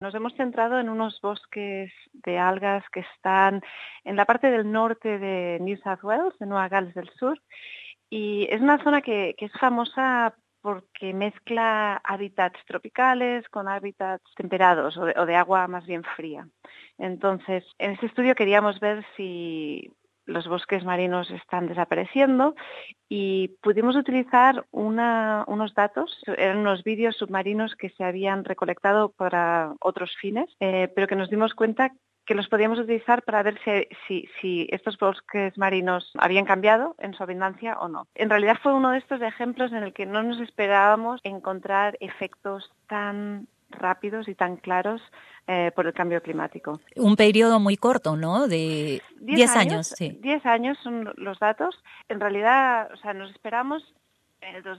Nos hemos centrado en unos bosques de algas que están en la parte del norte de New South Wales, de Nueva Gales del Sur, y es una zona que es famosa porque mezcla hábitats tropicales con hábitats temperados o de agua más bien fría. Entonces, en este estudio queríamos ver si los bosques marinos están desapareciendo y pudimos utilizar unos datos, eran unos vídeos submarinos que se habían recolectado para otros fines, pero que nos dimos cuenta que los podíamos utilizar para ver si estos bosques marinos habían cambiado en su abundancia o no. En realidad fue uno de estos ejemplos en el que no nos esperábamos encontrar efectos tan rápidos y tan claros por el cambio climático. Un periodo muy corto, ¿no? De 10 años, sí. 10 años son los datos. En realidad, o sea, nos esperamos en el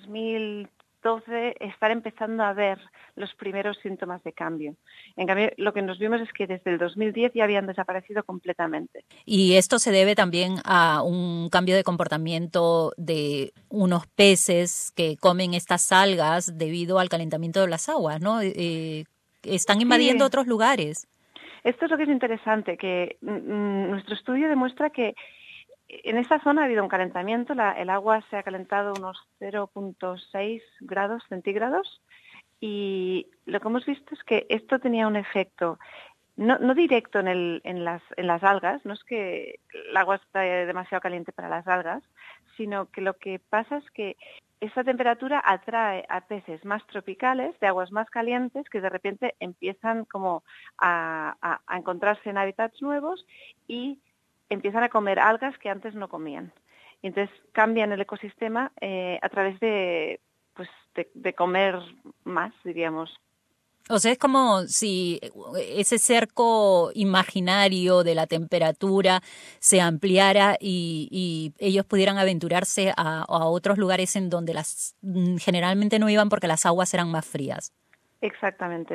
2012 estar empezando a ver los primeros síntomas de cambio. En cambio, lo que nos vimos es que desde el 2010 ya habían desaparecido completamente. Y esto se debe también a un cambio de comportamiento de unos peces que comen estas algas debido al calentamiento de las aguas, ¿no? Están invadiendo otros lugares. Esto es lo que es interesante, que nuestro estudio demuestra que en esta zona ha habido un calentamiento, el agua se ha calentado unos 0,6 grados centígrados y lo que hemos visto es que esto tenía un efecto no directo en las algas, no es que el agua está demasiado caliente para las algas, sino que lo que pasa es que esta temperatura atrae a peces más tropicales, de aguas más calientes, que de repente empiezan como a encontrarse en hábitats nuevos y empiezan a comer algas que antes no comían. Y entonces cambian el ecosistema a través de comer más, diríamos. O sea, es como si ese cerco imaginario de la temperatura se ampliara y ellos pudieran aventurarse a otros lugares en donde generalmente no iban porque las aguas eran más frías. Exactamente.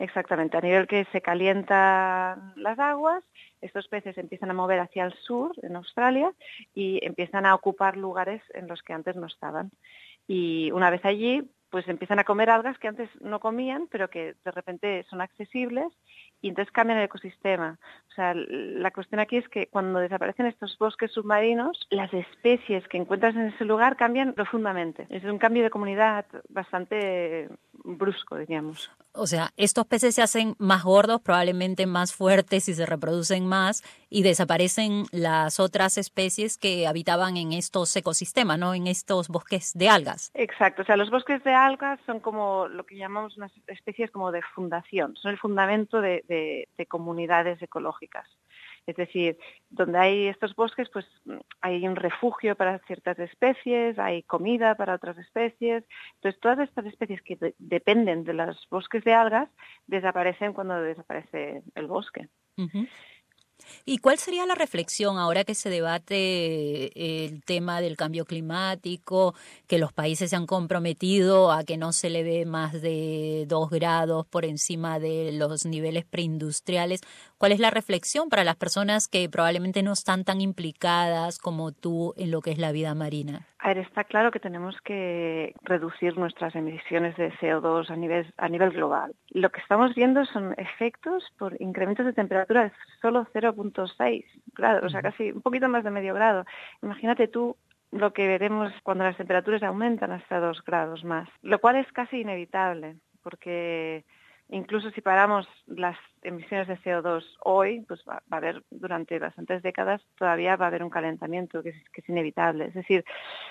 A nivel que se calientan las aguas, estos peces empiezan a mover hacia el sur, en Australia, y empiezan a ocupar lugares en los que antes no estaban. Y una vez allí, pues empiezan a comer algas que antes no comían, pero que de repente son accesibles y entonces cambian el ecosistema. O sea, la cuestión aquí es que cuando desaparecen estos bosques submarinos, las especies que encuentras en ese lugar cambian profundamente. Es un cambio de comunidad bastante brusco, diríamos. O sea, estos peces se hacen más gordos, probablemente más fuertes y se reproducen más y desaparecen las otras especies que habitaban en estos ecosistemas, ¿no? En estos bosques de algas. Exacto. O sea, los bosques de algas son como lo que llamamos unas especies como de fundación. Son el fundamento de comunidades ecológicas. Es decir, donde hay estos bosques, pues hay un refugio para ciertas especies, hay comida para otras especies. Entonces, todas estas especies que dependen de los bosques de algas desaparecen cuando desaparece el bosque. Uh-huh. ¿Y cuál sería la reflexión ahora que se debate el tema del cambio climático, que los países se han comprometido a que no se le dé más de 2 grados por encima de los niveles preindustriales? ¿Cuál es la reflexión para las personas que probablemente no están tan implicadas como tú en lo que es la vida marina? A ver, está claro que tenemos que reducir nuestras emisiones de CO2 a nivel global. Lo que estamos viendo son efectos por incrementos de temperatura de solo 0,6 grados, o sea, casi un poquito más de medio grado. Imagínate tú lo que veremos cuando las temperaturas aumentan hasta 2 grados más, lo cual es casi inevitable, porque incluso si paramos las emisiones de CO2 hoy, pues va a haber, durante bastantes décadas, todavía va a haber un calentamiento que es inevitable. Es decir,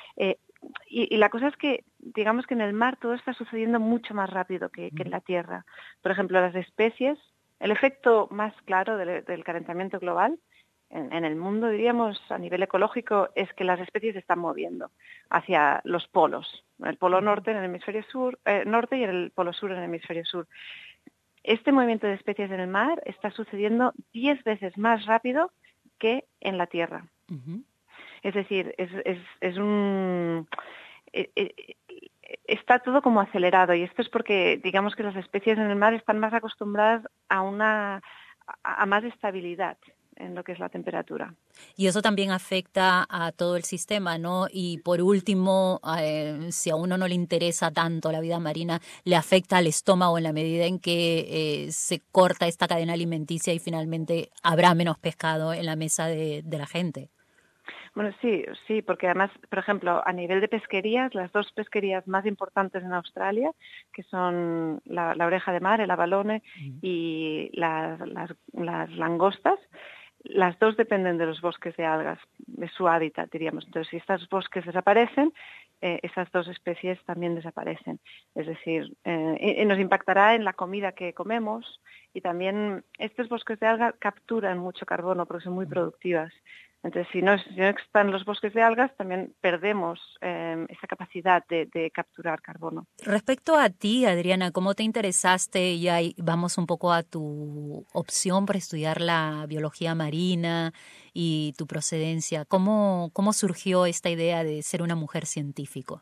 y la cosa es que, digamos que en el mar todo está sucediendo mucho más rápido que en la tierra. Por ejemplo, las especies, el efecto más claro del calentamiento global en el mundo, diríamos, a nivel ecológico, es que las especies se están moviendo hacia los polos. El polo norte en el hemisferio norte y el polo sur en el hemisferio sur. Este movimiento de especies en el mar está sucediendo 10 veces más rápido que en la Tierra. Uh-huh. Es decir, está todo como acelerado, y esto es porque, digamos, que las especies en el mar están más acostumbradas a más estabilidad. en lo que es la temperatura. Y eso también afecta a todo el sistema, ¿no? Y por último, si a uno no le interesa tanto la vida marina, le afecta al estómago en la medida en que se corta esta cadena alimenticia y finalmente habrá menos pescado en la mesa de la gente. Bueno, sí, porque además, por ejemplo, a nivel de pesquerías, las dos pesquerías más importantes en Australia, que son la oreja de mar, el abalone, y las langostas, las dos dependen de los bosques de algas, de su hábitat, diríamos. Entonces, si estos bosques desaparecen, esas dos especies también desaparecen. Es decir, nos impactará en la comida que comemos y también estos bosques de algas capturan mucho carbono porque son muy productivas. Entonces, si no están los bosques de algas, también perdemos esa capacidad de capturar carbono. Respecto a ti, Adriana, ¿cómo te interesaste? Y ahí vamos un poco a tu opción para estudiar la biología marina y tu procedencia. ¿Cómo surgió esta idea de ser una mujer científico?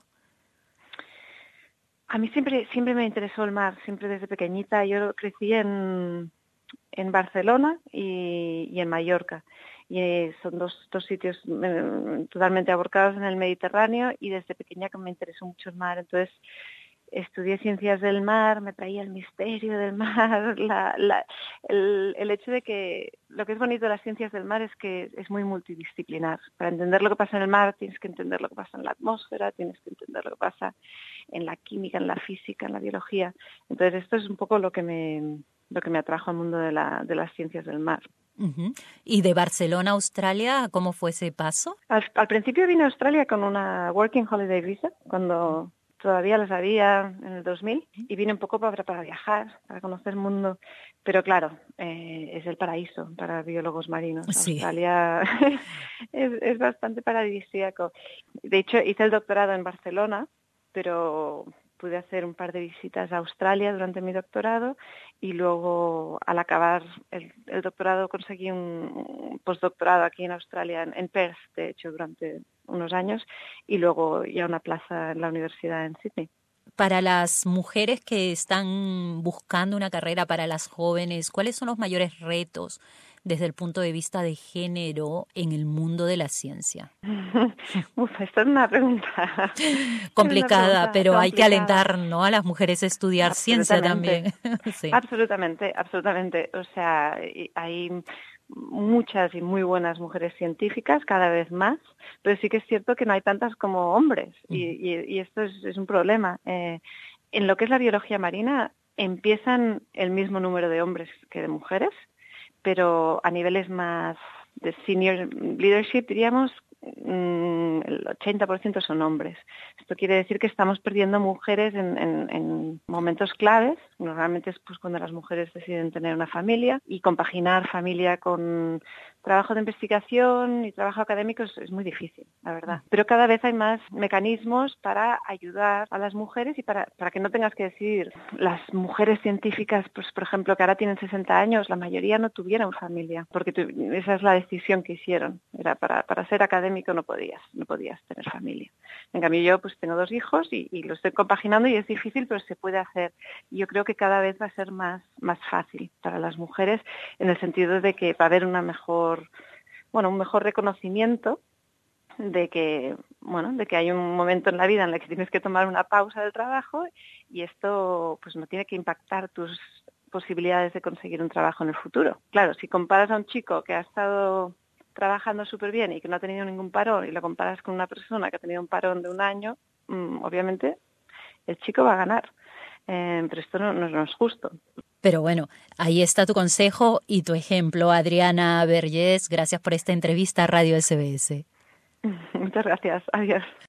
A mí siempre me interesó el mar, siempre desde pequeñita. Yo crecí en Barcelona y en Mallorca. Y son dos sitios totalmente aborcados en el Mediterráneo y desde pequeña que me interesó mucho el mar. Entonces estudié ciencias del mar, me traía el misterio del mar, el hecho de que lo que es bonito de las ciencias del mar es que es muy multidisciplinar. Para entender lo que pasa en el mar tienes que entender lo que pasa en la atmósfera, tienes que entender lo que pasa en la química, en la física, en la biología. Entonces esto es un poco lo que me atrajo al mundo de las ciencias del mar. Uh-huh. ¿Y de Barcelona a Australia, cómo fue ese paso? Al principio vine a Australia con una Working Holiday Visa, cuando todavía las había en el 2000, y vine un poco para viajar, para conocer el mundo. Pero claro, es el paraíso para biólogos marinos. Sí. Australia es bastante paradisíaco. De hecho, hice el doctorado en Barcelona, pero pude hacer un par de visitas a Australia durante mi doctorado y luego al acabar el doctorado conseguí un postdoctorado aquí en Australia, en Perth, de hecho, durante unos años y luego ya una plaza en la universidad en Sydney. Para las mujeres que están buscando una carrera, para las jóvenes, ¿cuáles son los mayores retos desde el punto de vista de género en el mundo de la ciencia? Esta es una pregunta complicada, pero complicada. Hay que alentar, ¿no?, a las mujeres a estudiar ciencia también. Sí. Absolutamente. O sea, hay muchas y muy buenas mujeres científicas, cada vez más, pero sí que es cierto que no hay tantas como hombres y esto es un problema. En lo que es la biología marina empiezan el mismo número de hombres que de mujeres, pero a niveles más de senior leadership, diríamos, el 80% son hombres. Esto quiere decir que estamos perdiendo mujeres en momentos claves. Normalmente es pues cuando las mujeres deciden tener una familia y compaginar familia con trabajo de investigación y trabajo académico es muy difícil, la verdad. Pero cada vez hay más mecanismos para ayudar a las mujeres y para que no tengas que decidir. Las mujeres científicas, pues por ejemplo, que ahora tienen 60 años, la mayoría no tuvieron familia, porque esa es la decisión que hicieron. Era para ser académico no podías tener familia. En cambio yo pues tengo 2 hijos y lo estoy compaginando y es difícil, pero se puede hacer. Y yo creo que cada vez va a ser más fácil para las mujeres en el sentido de que va a haber un mejor reconocimiento de que hay un momento en la vida en el que tienes que tomar una pausa del trabajo y esto pues no tiene que impactar tus posibilidades de conseguir un trabajo en el futuro. Claro, si comparas a un chico que ha estado trabajando súper bien y que no ha tenido ningún parón y lo comparas con una persona que ha tenido un parón de un año, obviamente el chico va a ganar. Pero esto no es justo. Pero bueno, ahí está tu consejo y tu ejemplo, Adriana Vergés. Gracias por esta entrevista a Radio SBS. Muchas gracias. Adiós.